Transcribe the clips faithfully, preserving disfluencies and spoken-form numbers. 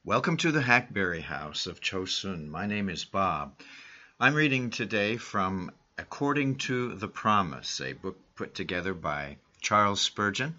Welcome to the Hackberry House of Chosun. My name is Bob. I'm reading today from According to the Promise, a book put together by Charles Spurgeon.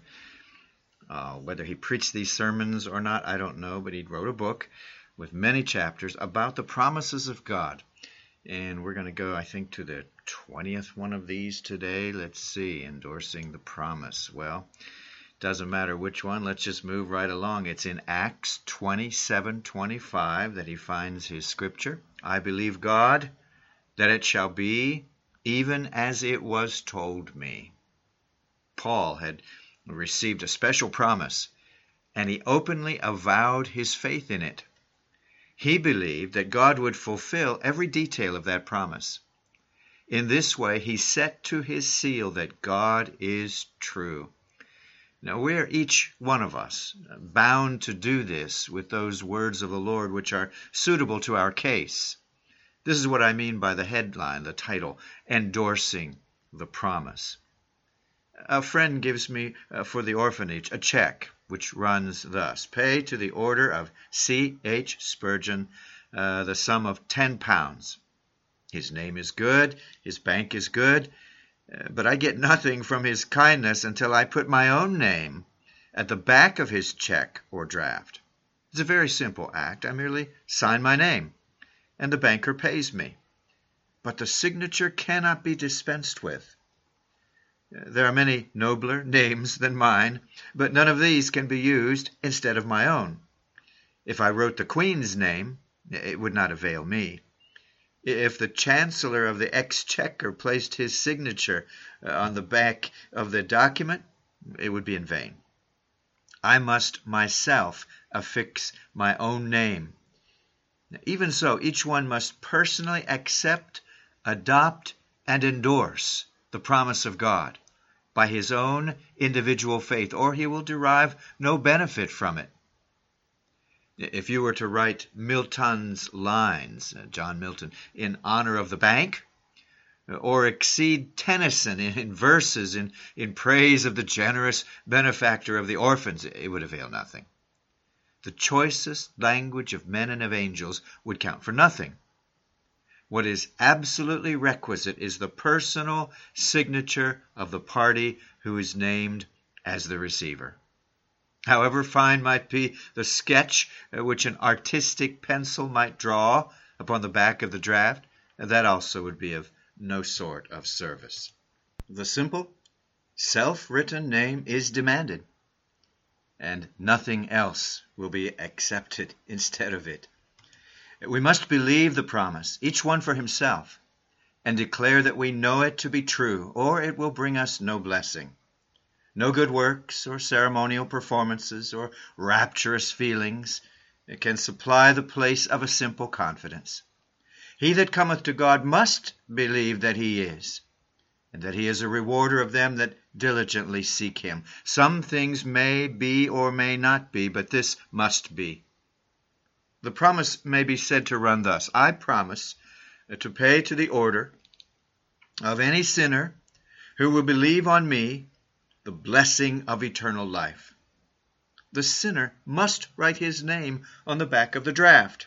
Uh, whether he preached these sermons or not, I don't know, but he wrote a book with many chapters about the promises of God. And we're going to go, I think, to the twentieth one of these today. Let's see, endorsing the promise. Well, doesn't matter which one. Let's just move right along. It's in Acts twenty-seven twenty-five that he finds his scripture. I believe God, that it shall be even as it was told me. Paul had received a special promise, and he openly avowed his faith in it. He believed that God would fulfill every detail of that promise. In this way, he set to his seal that God is true. Now, we're each one of us bound to do this with those words of the Lord which are suitable to our case. This is what I mean by the headline, the title, Endorsing the Promise. A friend gives me uh, for the orphanage a check which runs thus: pay to the order of C H Spurgeon uh, the sum of ten pounds. His name is good, his bank is good, uh, but I get nothing from his kindness until I put my own name at the back of his check or draft. It's a very simple act. I merely sign my name, and the banker pays me. But the signature cannot be dispensed with. There are many nobler names than mine, but none of these can be used instead of my own. If I wrote the Queen's name, it would not avail me. If the Chancellor of the Exchequer placed his signature on the back of the document, it would be in vain. I must myself affix my own name. Even so, each one must personally accept, adopt, and endorse the promise of God by his own individual faith, or he will derive no benefit from it. If you were to write Milton's lines, John Milton, in honor of the bank, or exceed Tennyson in verses in, in praise of the generous benefactor of the orphans, it would avail nothing. The choicest language of men and of angels would count for nothing. What is absolutely requisite is the personal signature of the party who is named as the receiver. However fine might be the sketch which an artistic pencil might draw upon the back of the draft, that also would be of no sort of service. The simple, self-written name is demanded, and nothing else will be accepted instead of it. We must believe the promise, each one for himself, and declare that we know it to be true, or it will bring us no blessing. No good works or ceremonial performances or rapturous feelings can supply the place of a simple confidence. He that cometh to God must believe that he is, and that he is a rewarder of them that diligently seek him. Some things may be or may not be, but this must be. The promise may be said to run thus: I promise to pay to the order of any sinner who will believe on me the blessing of eternal life. The sinner must write his name on the back of the draft.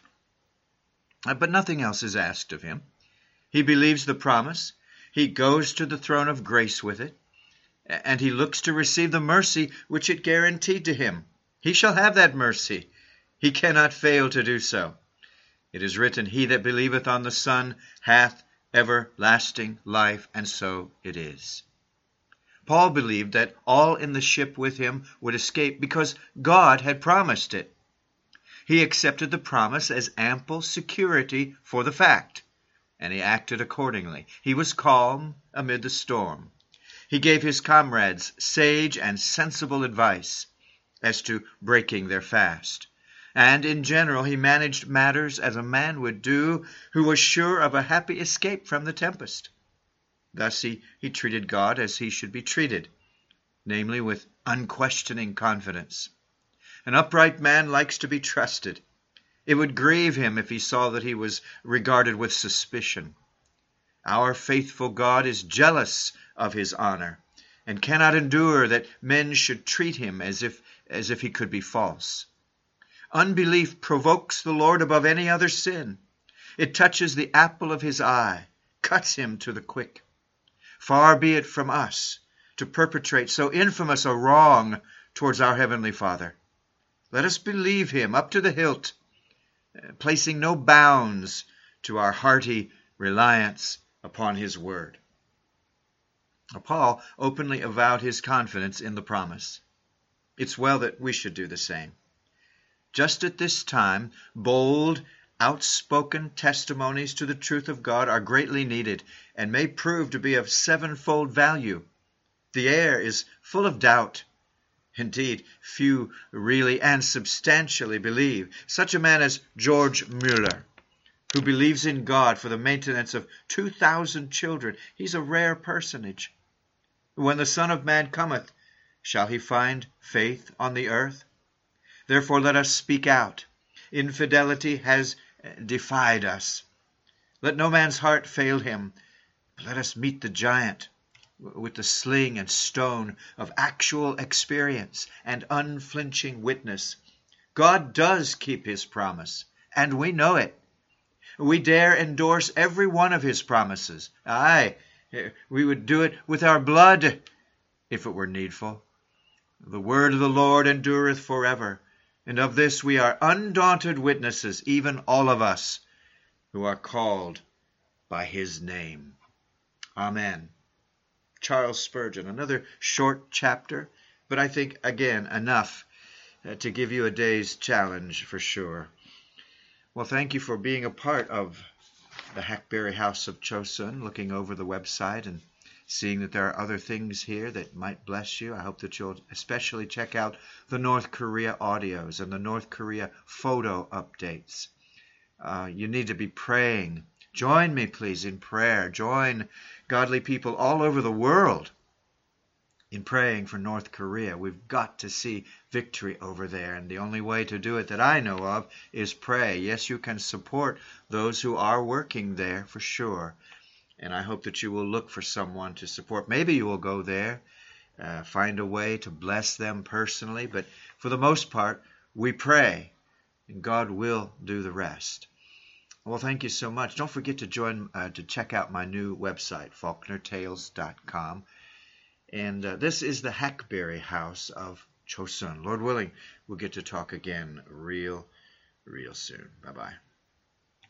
But nothing else is asked of him. He believes the promise, he goes to the throne of grace with it, and he looks to receive the mercy which it guaranteed to him. He shall have that mercy. He cannot fail to do so. It is written, He that believeth on the Son hath everlasting life, and so it is. Paul believed that all in the ship with him would escape because God had promised it. He accepted the promise as ample security for the fact, and he acted accordingly. He was calm amid the storm. He gave his comrades sage and sensible advice as to breaking their fast. And in general, he managed matters as a man would do who was sure of a happy escape from the tempest. Thus he, he treated God as he should be treated, namely with unquestioning confidence. An upright man likes to be trusted. It would grieve him if he saw that he was regarded with suspicion. Our faithful God is jealous of his honor, and cannot endure that men should treat him as if, as if he could be false. Unbelief provokes the Lord above any other sin. It touches the apple of his eye, cuts him to the quick. Far be it from us to perpetrate so infamous a wrong towards our Heavenly Father. Let us believe him up to the hilt, placing no bounds to our hearty reliance upon his word. Paul openly avowed his confidence in the promise. It's well that we should do the same. Just at this time, bold, outspoken testimonies to the truth of God are greatly needed and may prove to be of sevenfold value. The air is full of doubt. Indeed, few really and substantially believe. Such a man as George Mueller, who believes in God for the maintenance of two thousand children, he's a rare personage. When the Son of Man cometh, shall he find faith on the earth? Therefore let us speak out. Infidelity has defied us. Let no man's heart fail him. Let us meet the giant with the sling and stone of actual experience and unflinching witness. God does keep his promise, and we know it. We dare endorse every one of his promises. Aye, we would do it with our blood if it were needful. The word of the Lord endureth forever, and of this we are undaunted witnesses, even all of us who are called by his name. Amen. Charles Spurgeon, another short chapter, but I think, again, enough uh, to give you a day's challenge for sure. Well, thank you for being a part of the Hackberry House of Chosun, looking over the website and seeing that there are other things here that might bless you. I hope that you'll especially check out the North Korea audios and the North Korea photo updates. Uh, you need to be praying. Join me, please, in prayer. Join godly people all over the world in praying for North Korea. We've got to see victory over there, and the only way to do it that I know of is pray. Yes, you can support those who are working there for sure, and I hope that you will look for someone to support. Maybe you will go there, uh, find a way to bless them personally, but for the most part, we pray, and God will do the rest. Well, thank you so much. Don't forget to join, uh, to check out my new website, faulkner tales dot com. And uh, this is the Hackberry House of Chosun. Lord willing, we'll get to talk again real, real soon. Bye-bye.